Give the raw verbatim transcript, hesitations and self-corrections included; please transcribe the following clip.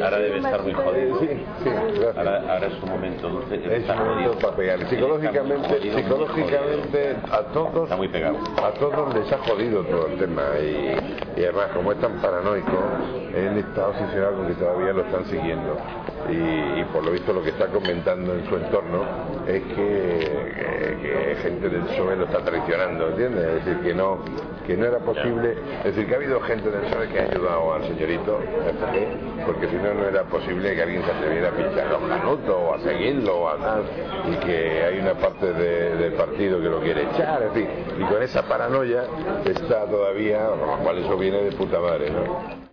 ahora debe estar muy jodido. Sí, sí, gracias. Ahora, ahora es un momento dulce. Es un momento para pegar. Psicológicamente, psicológicamente a todos, está muy pegado. a todos les ha jodido todo el tema y, y además como es tan paranoico, él está obsesionado con que todavía lo están siguiendo y, y por lo visto lo que está comentando en su entorno es que, que, que gente del P S O E lo está traicionando, ¿entiendes? Es decir, que no, que no era posible, es decir, que ha habido gente del P S O E que ha ayudado al señorito F G, porque si no, no era posible que alguien se atreviera a pinchar a un canuto o a seguirlo o a tal, y que hay una parte de, del partido que lo quiere echar, en fin, y con esa paranoia está todavía, con lo cual eso viene de puta madre, ¿no?